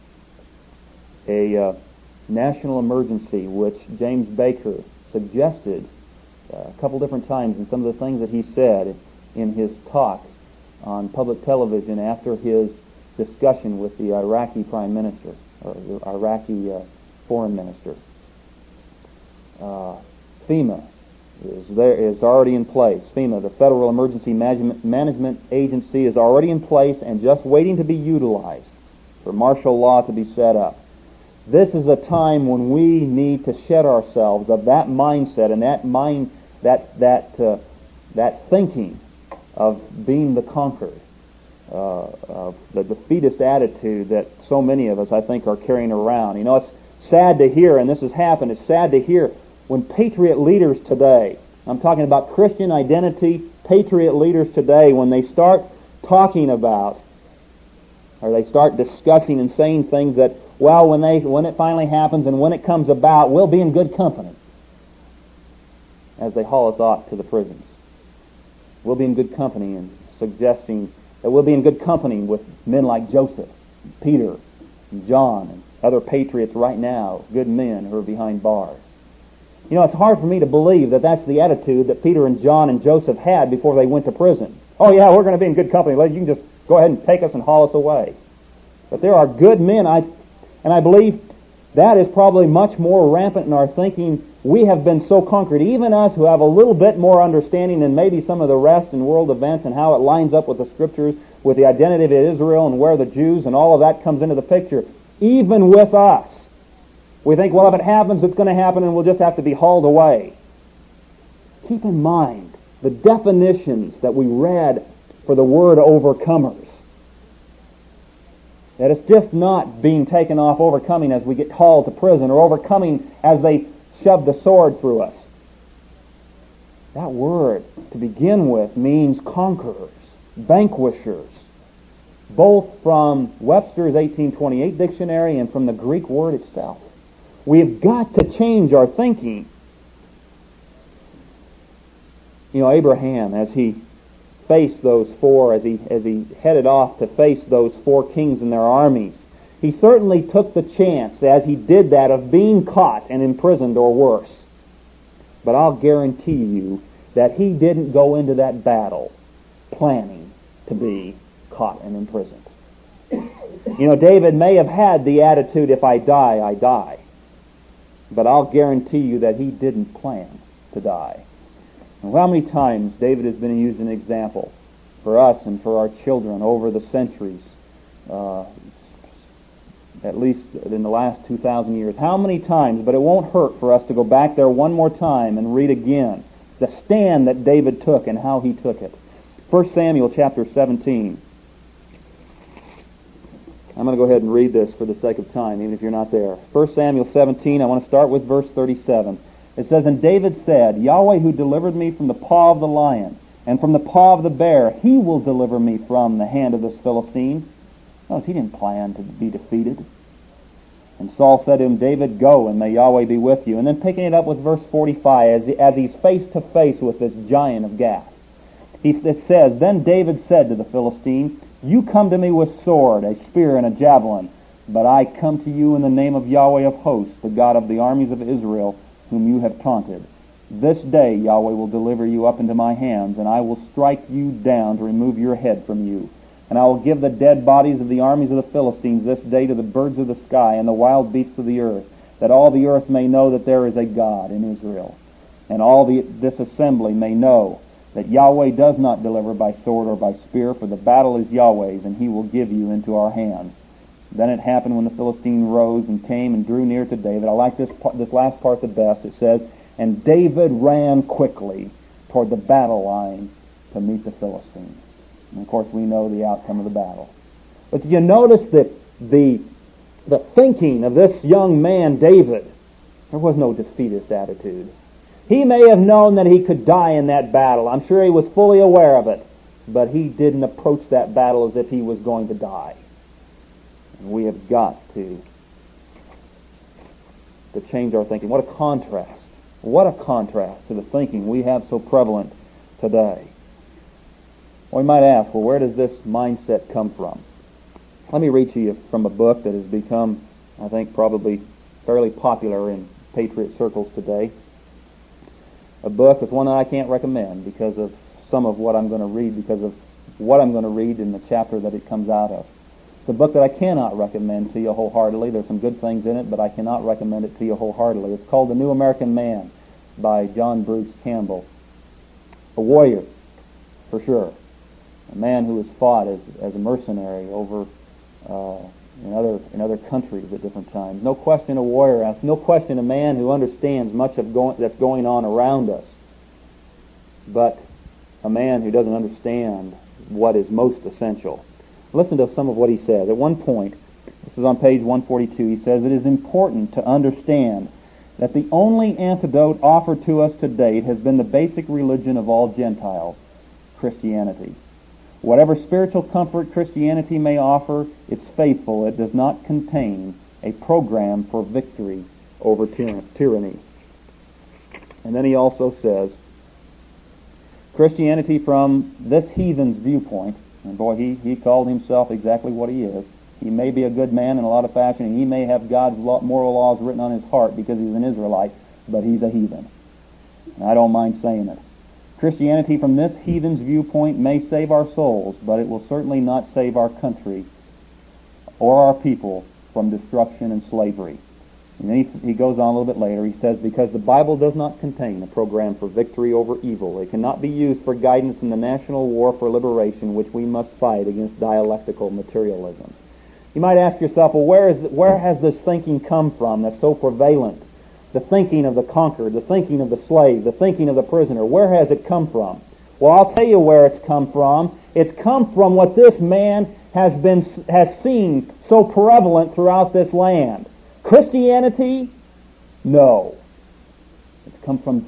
a national emergency, which James Baker suggested a couple different times in some of the things that he said in his talk on public television after his discussion with the Iraqi Prime Minister, or the Iraqi Foreign Minister. FEMA is already in place. FEMA, the Federal Emergency Management Agency, is already in place and just waiting to be utilized for martial law to be set up. This is a time when we need to shed ourselves of that mindset and that thinking of being the conquered, of the defeatist attitude that so many of us, I think, are carrying around. You know, it's sad to hear, and this has happened, it's sad to hear when patriot leaders today, I'm talking about Christian identity, patriot leaders today, when they start talking about, or they start discussing and saying things that, well, when it finally happens and when it comes about, we'll be in good company, as they haul us off to the prisons. We'll be in good company, and suggesting that we'll be in good company with men like Joseph, Peter, and John, and other patriots right now, good men who are behind bars. You know, it's hard for me to believe that that's the attitude that Peter and John and Joseph had before they went to prison. Oh yeah, we're going to be in good company. You can just go ahead and take us and haul us away. But there are good men, and I believe that is probably much more rampant in our thinking. We have been so conquered, even us who have a little bit more understanding than maybe some of the rest in world events and how it lines up with the Scriptures, with the identity of Israel and where the Jews and all of that comes into the picture. Even with us, we think, well, if it happens, it's going to happen and we'll just have to be hauled away. Keep in mind the definitions that we read for the word overcomers. That it's just not being taken off overcoming as we get hauled to prison, or overcoming as they shove the sword through us. That word, to begin with, means conquerors, vanquishers, both from Webster's 1828 dictionary and from the Greek word itself. We've got to change our thinking. You know, Abraham, as he faced those four, as he headed off to face those four kings and their armies, he certainly took the chance, as he did that, of being caught and imprisoned or worse. But I'll guarantee you that he didn't go into that battle planning to be caught and imprisoned. You know, David may have had the attitude, if I die, I die. But I'll guarantee you that he didn't plan to die. And how many times David has been used as an example for us and for our children over the centuries, at least in the last 2,000 years. How many times, but it won't hurt for us to go back there one more time and read again the stand that David took and how he took it. 1 Samuel chapter 17. I'm going to go ahead and read this for the sake of time, even if you're not there. 1 Samuel 17, I want to start with verse 37. It says, And David said, Yahweh who delivered me from the paw of the lion, and from the paw of the bear, he will deliver me from the hand of this Philistine. Notice he didn't plan to be defeated. And Saul said to him, David, go, and may Yahweh be with you. And then picking it up with verse 45, as he's face to face with this giant of Gath. It says, Then David said to the Philistine, You come to me with sword, a spear, and a javelin, but I come to you in the name of Yahweh of hosts, the God of the armies of Israel, whom you have taunted. This day Yahweh will deliver you up into my hands, and I will strike you down to remove your head from you. And I will give the dead bodies of the armies of the Philistines this day to the birds of the sky and the wild beasts of the earth, that all the earth may know that there is a God in Israel. And all this assembly may know that Yahweh does not deliver by sword or by spear, for the battle is Yahweh's, and he will give you into our hands. Then it happened when the Philistine rose and came and drew near to David. I like this last part the best. It says, And David ran quickly toward the battle line to meet the Philistines. And of course we know the outcome of the battle. But did you notice that the thinking of this young man, David, there was no defeatist attitude. He may have known that he could die in that battle. I'm sure he was fully aware of it. But he didn't approach that battle as if he was going to die. And we have got to change our thinking. What a contrast. What a contrast to the thinking we have so prevalent today. Well, we might ask, well, where does this mindset come from? Let me read to you from a book that has become, I think, probably fairly popular in patriot circles today. A book that's one that I can't recommend because of some of what I'm going to read, because of what I'm going to read in the chapter that it comes out of. It's a book that I cannot recommend to you wholeheartedly. There's some good things in it, but I cannot recommend it to you wholeheartedly. It's called The New American Man by John Bruce Campbell. A warrior, for sure. A man who has fought as a mercenary over in other countries at different times. No question a warrior. No question a man who understands much of that's going on around us. But a man who doesn't understand what is most essential. Listen to some of what he says. At one point, this is on page 142, he says, It is important to understand that the only antidote offered to us to date has been the basic religion of all Gentiles, Christianity. Whatever spiritual comfort Christianity may offer, it's faithful. It does not contain a program for victory over tyranny. And then he also says, Christianity from this heathen's viewpoint, and boy, he called himself exactly what he is. He may be a good man in a lot of fashion, and he may have God's moral laws written on his heart because he's an Israelite, but he's a heathen. And I don't mind saying it. Christianity from this heathen's viewpoint may save our souls, but it will certainly not save our country or our people from destruction and slavery. And then he goes on a little bit later. He says, because the Bible does not contain a program for victory over evil, it cannot be used for guidance in the national war for liberation which we must fight against dialectical materialism. You might ask yourself, well, where has this thinking come from that's so prevalent? The thinking of the conquered, the thinking of the slave, the thinking of the prisoner. Where has it come from? Well, I'll tell you where it's come from. It's come from what this man has seen so prevalent throughout this land. Christianity? No. It's come from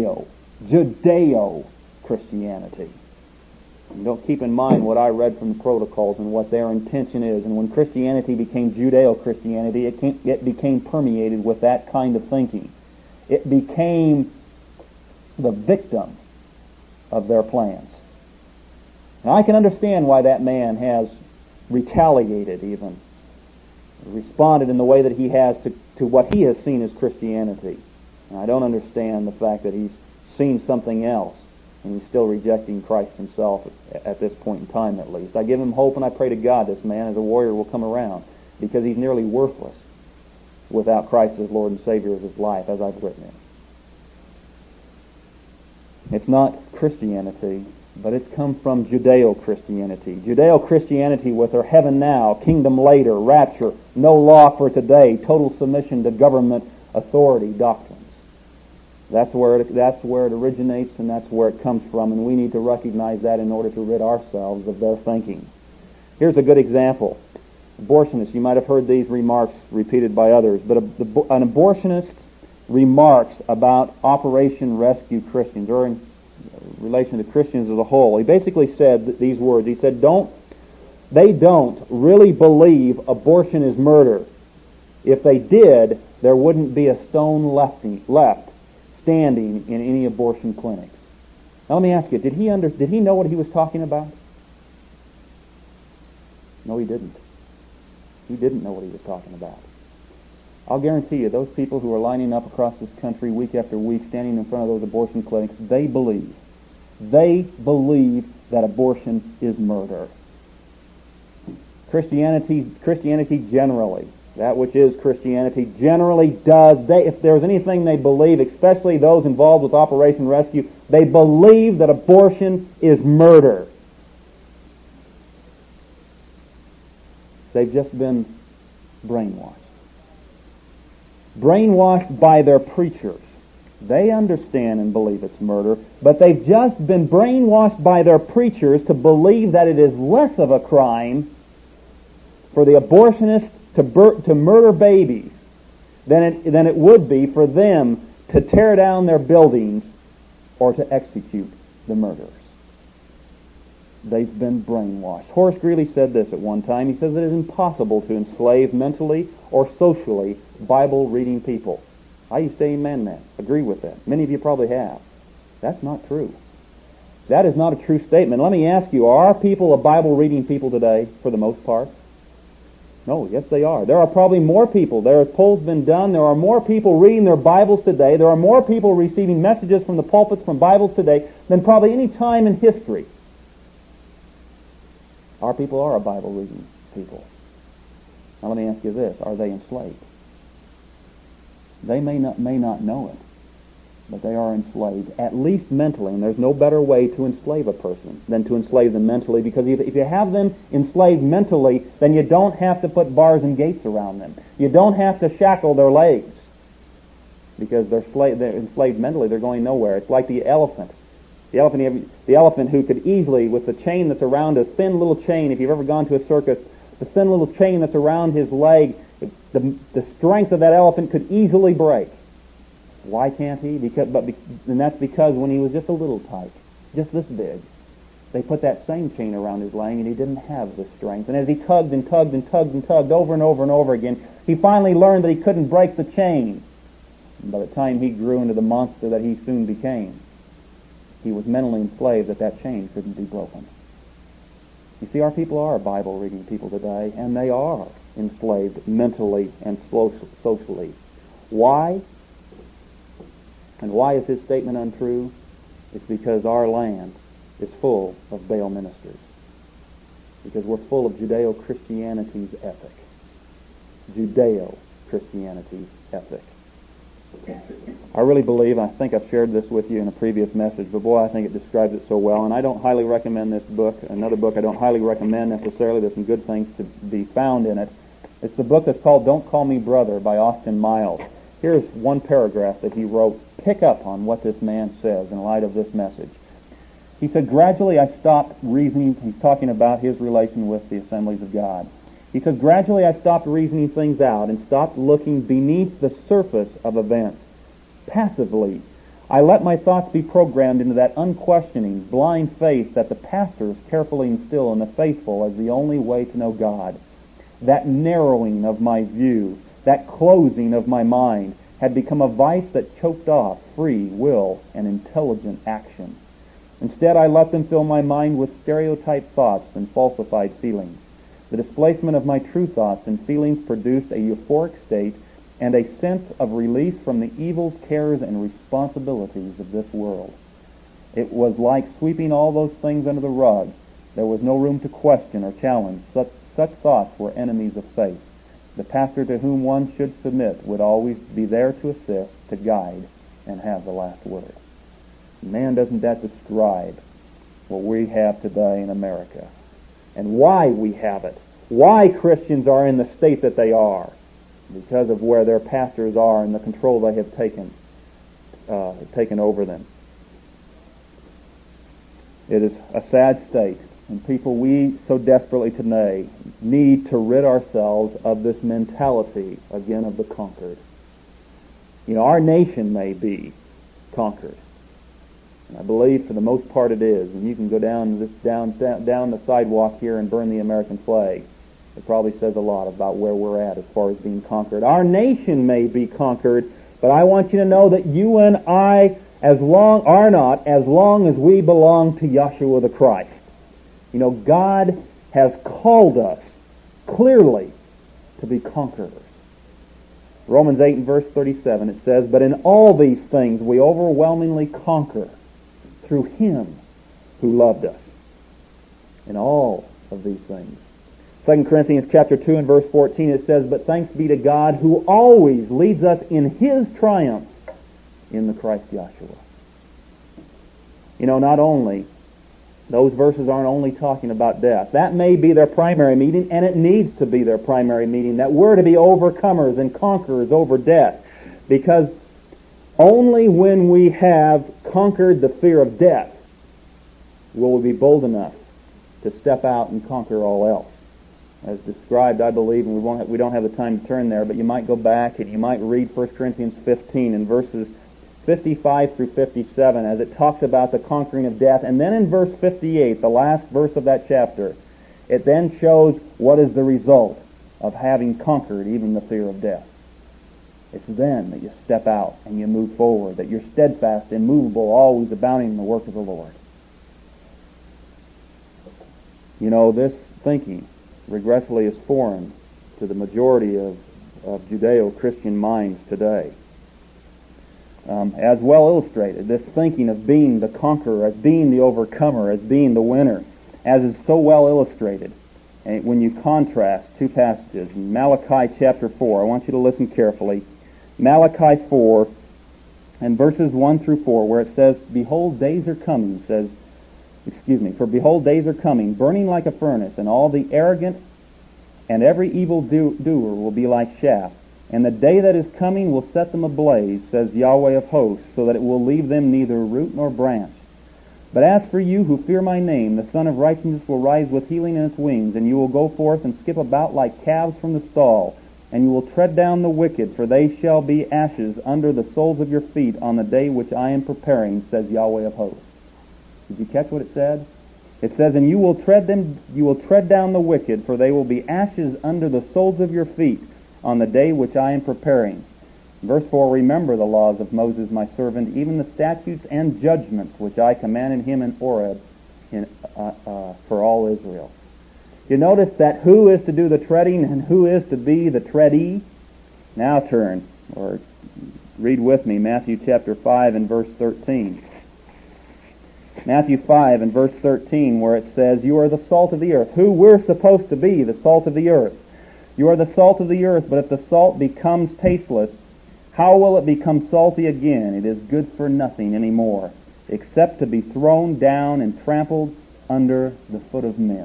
Judeo-Christianity. And don't keep in mind what I read from the protocols and what their intention is. And when Christianity became Judeo-Christianity, it became permeated with that kind of thinking. It became the victim of their plans. Now I can understand why that man has retaliated even, responded in the way that he has to what he has seen as Christianity. And I don't understand the fact that he's seen something else and he's still rejecting Christ himself at this point in time, at least. I give him hope, and I pray to God this man as a warrior will come around, because he's nearly worthless without Christ as Lord and Savior of his life, as I've written it. It's not Christianity, but it's come from Judeo-Christianity. Judeo-Christianity with their heaven now, kingdom later, rapture, no law for today, total submission to government authority doctrines. That's where it originates, and that's where it comes from, and we need to recognize that in order to rid ourselves of their thinking. Here's a good example. Abortionists, you might have heard these remarks repeated by others, but an abortionist remarks about Operation Rescue Christians, or in relation to Christians as a whole. He basically said these words. He said, they don't really believe abortion is murder. If they did, there wouldn't be a stone left standing in any abortion clinics. Now let me ask you, did he know what he was talking about? No, he didn't. He didn't know what he was talking about. I'll guarantee you, those people who are lining up across this country week after week, standing in front of those abortion clinics, they believe that abortion is murder. Christianity generally, that which is Christianity, generally does. If there's anything they believe, especially those involved with Operation Rescue, they believe that abortion is murder. They've just been brainwashed. Brainwashed by their preachers. They understand and believe it's murder, but they've just been brainwashed by their preachers to believe that it is less of a crime for the abortionist to murder babies than it would be for them to tear down their buildings or to execute the murderers. They've been brainwashed. Horace Greeley said this at one time. He says it is impossible to enslave mentally or socially Bible-reading people. I used to amen that. Agree with that. Many of you probably have. That's not true. That is not a true statement. Let me ask you, are our people a Bible-reading people today, for the most part? No, yes they are. There are probably more people. There are polls been done. There are more people reading their Bibles today. There are more people receiving messages from the pulpits from Bibles today than probably any time in history. Our people are a Bible-reading people. Now let me ask you this. Are they enslaved? They may not know it, but they are enslaved, at least mentally. And there's no better way to enslave a person than to enslave them mentally, because if you have them enslaved mentally, then you don't have to put bars and gates around them. You don't have to shackle their legs, because they're enslaved mentally. They're going nowhere. It's like the elephant. The elephant who could easily, with the chain that's around a thin little chain, if you've ever gone to a circus, the thin little chain that's around his leg, the strength of that elephant could easily break. Why can't he? And that's because when he was just a little tyke, just this big, they put that same chain around his leg and he didn't have the strength. And as he tugged and tugged and tugged and tugged over and over and over again, he finally learned that he couldn't break the chain. And by the time he grew into the monster that he soon became, he was mentally enslaved that chain couldn't be broken. You see, our people are Bible-reading people today, and they are enslaved mentally and socially. Why? And why is his statement untrue? It's because our land is full of Baal ministers. Because we're full of Judeo-Christianity's ethic. Judeo-Christianity's ethic. I really believe, I think I've shared this with you in a previous message, but boy, I think it describes it so well, and I don't highly recommend this book. Another book I don't highly recommend necessarily. There's some good things to be found in it. It's the book that's called Don't Call Me Brother by Austin Miles. Here's one paragraph that he wrote. Pick up on what this man says in light of this message. He said, gradually I stopped reasoning. He's talking about his relation with the Assemblies of God. He says, gradually I stopped reasoning things out and stopped looking beneath the surface of events. Passively, I let my thoughts be programmed into that unquestioning, blind faith that the pastors carefully instill in the faithful as the only way to know God. That narrowing of my view, that closing of my mind, had become a vice that choked off free will and intelligent action. Instead, I let them fill my mind with stereotyped thoughts and falsified feelings. The displacement of my true thoughts and feelings produced a euphoric state and a sense of release from the evils, cares, and responsibilities of this world. It was like sweeping all those things under the rug. There was no room to question or challenge. Such thoughts were enemies of faith. The pastor to whom one should submit would always be there to assist, to guide, and have the last word. Man, doesn't that describe what we have today in America? And why we have it. Why Christians are in the state that they are. Because of where their pastors are and the control they have taken over them. It is a sad state. And people, we so desperately today need to rid ourselves of this mentality, again, of the conquered. You know, our nation may be conquered. And I believe for the most part it is. And you can go down the sidewalk here and burn the American flag. It probably says a lot about where we're at as far as being conquered. Our nation may be conquered, but I want you to know that you and I as long as we belong to Yahshua the Christ. You know, God has called us clearly to be conquerors. Romans 8 and verse 37, it says, "But in all these things we overwhelmingly conquer through Him who loved us." In all of these things. 2 Corinthians chapter 2 and verse 14, it says, "But thanks be to God who always leads us in His triumph in the Christ Yahshua." You know, not only, those verses aren't only talking about death. That may be their primary meaning, and it needs to be their primary meaning, that we're to be overcomers and conquerors over death. Because only when we have conquered the fear of death will we be bold enough to step out and conquer all else. As described, I believe, and we don't have the time to turn there, but you might go back and you might read 1 Corinthians 15 in verses 55 through 57 as it talks about the conquering of death. And then in verse 58, the last verse of that chapter, it then shows what is the result of having conquered even the fear of death. It's then that you step out and you move forward, that you're steadfast, immovable, always abounding in the work of the Lord. You know, this thinking regretfully is foreign to the majority of Judeo-Christian minds today. As well illustrated, this thinking of being the conqueror, as being the overcomer, as being the winner, as is so well illustrated. And when you contrast two passages, in Malachi chapter 4, I want you to listen carefully. Malachi 4 and verses 1 through 4, where it says, "Behold, days are coming," for behold, days are coming, burning like a furnace, and all the arrogant and every evil doer will be like chaff. And the day that is coming will set them ablaze, says Yahweh of hosts, so that it will leave them neither root nor branch. But as for you who fear my name, the Son of Righteousness will rise with healing in its wings, and you will go forth and skip about like calves from the stall, and you will tread down the wicked, for they shall be ashes under the soles of your feet on the day which I am preparing, says Yahweh of hosts. Did you catch what it said? It says, "And you will tread down the wicked, for they will be ashes under the soles of your feet on the day which I am preparing." Verse 4, "Remember the laws of Moses my servant, even the statutes and judgments which I commanded him in Horeb for all Israel." You notice that who is to do the treading and who is to be the treadee? Now turn, or read with me, Matthew chapter 5 and verse 13. Matthew 5 and verse 13, where it says, "You are the salt of the earth." Who we're supposed to be, the salt of the earth. "You are the salt of the earth, but if the salt becomes tasteless, how will it become salty again? It is good for nothing anymore, except to be thrown down and trampled under the foot of men."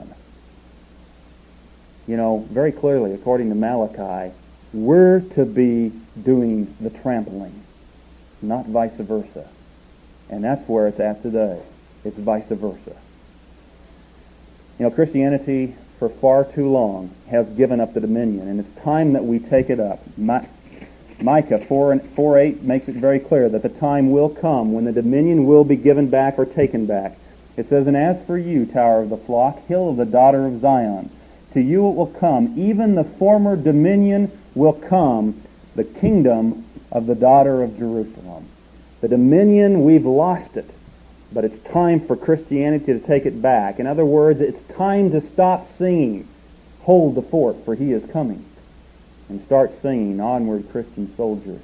You know, very clearly, according to Malachi, we're to be doing the trampling, not vice versa. And that's where it's at today. It's vice versa. You know, Christianity for far too long has given up the dominion, and it's time that we take it up. Micah 4:8 makes it very clear that the time will come when the dominion will be given back or taken back. It says, "And as for you, tower of the flock, hill of the daughter of Zion, to you it will come, even the former dominion will come, the kingdom of the daughter of Jerusalem." The dominion, we've lost it, but it's time for Christianity to take it back. In other words, it's time to stop singing, "Hold the fort, for he is coming," and start singing, "Onward, Christian soldiers."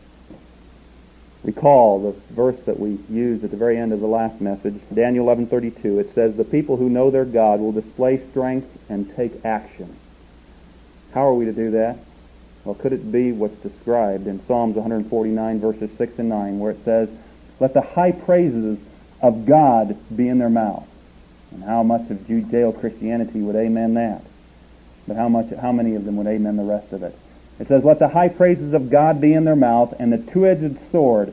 Recall the verse that we used at the very end of the last message, Daniel 11:32. It says, "The people who know their God will display strength and take action." How are we to do that? Well, could it be what's described in Psalms 149, verses 6 and 9, where it says, "Let the high praises of God be in their mouth." And how much of Judeo-Christianity would amen that? But how many of them would amen the rest of it? It says, "Let the high praises of God be in their mouth, and the two-edged sword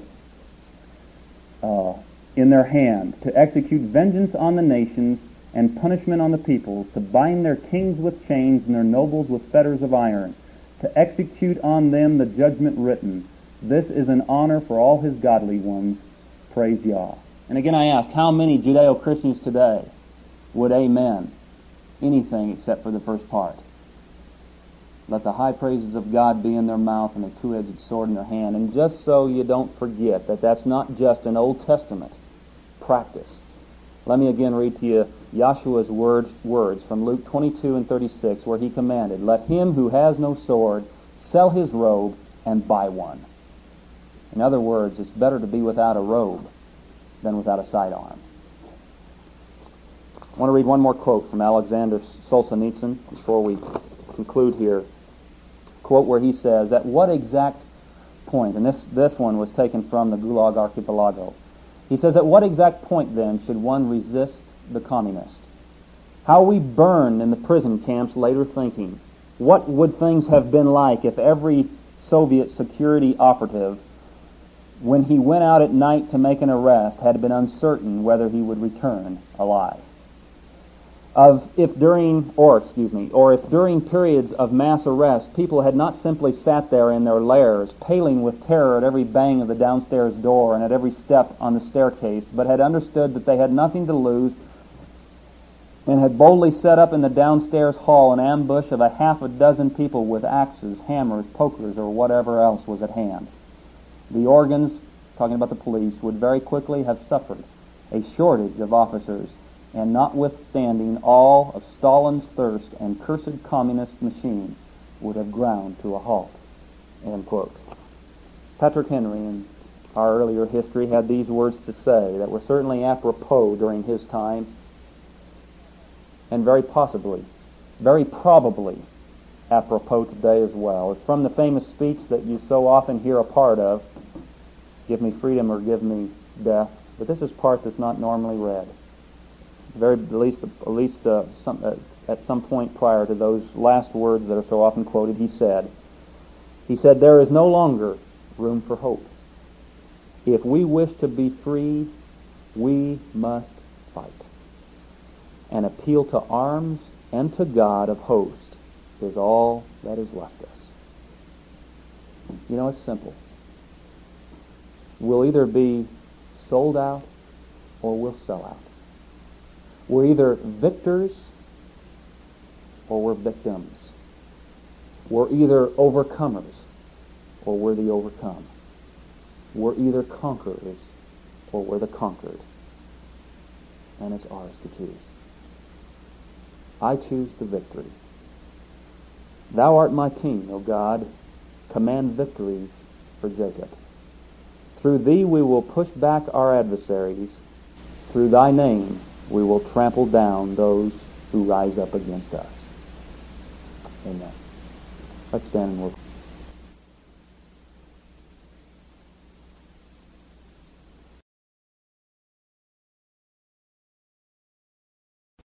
in their hand, to execute vengeance on the nations and punishment on the peoples, to bind their kings with chains and their nobles with fetters of iron, to execute on them the judgment written. This is an honor for all his godly ones. Praise Yah." And again I ask, how many Judeo-Christians today would amen anything except for the first part? Let the high praises of God be in their mouth and a two-edged sword in their hand. And just so you don't forget that that's not just an Old Testament practice, let me again read to you Yahshua's words from Luke 22 and 36, where he commanded, "Let him who has no sword sell his robe and buy one." In other words, it's better to be without a robe than without a sidearm. I want to read one more quote from Alexander Solzhenitsyn before we conclude here. A quote where he says, "At what exact point," and this one was taken from the Gulag Archipelago, he says, "At what exact point, then, should one resist the communist? How we burned in the prison camps later thinking, what would things have been like if every Soviet security operative, when he went out at night to make an arrest, had been uncertain whether he would return alive? If during periods of mass arrest, people had not simply sat there in their lairs, paling with terror at every bang of the downstairs door and at every step on the staircase, but had understood that they had nothing to lose and had boldly set up in the downstairs hall an ambush of a half a dozen people with axes, hammers, pokers, or whatever else was at hand. The organs," talking about the police, "would very quickly have suffered a shortage of officers, and notwithstanding all of Stalin's thirst and cursed communist machine would have ground to a halt." End quote. Patrick Henry, in our earlier history, had these words to say that were certainly apropos during his time, and very probably apropos today as well. It's from the famous speech that you so often hear a part of, "Give me freedom or give me death," but this is part that's not normally read. At least at some point prior to those last words that are so often quoted, he said, "There is no longer room for hope. If we wish to be free, we must fight. An appeal to arms and to God of hosts is all that is left us." You know, it's simple. We'll either be sold out or we'll sell out. We're either victors or we're victims. We're either overcomers or we're the overcome. We're either conquerors or we're the conquered. And it's ours to choose. I choose the victory. Thou art my king, O God. Command victories for Jacob. Through thee we will push back our adversaries. Through thy name we will trample down those who rise up against us. Amen. Let's stand and we'll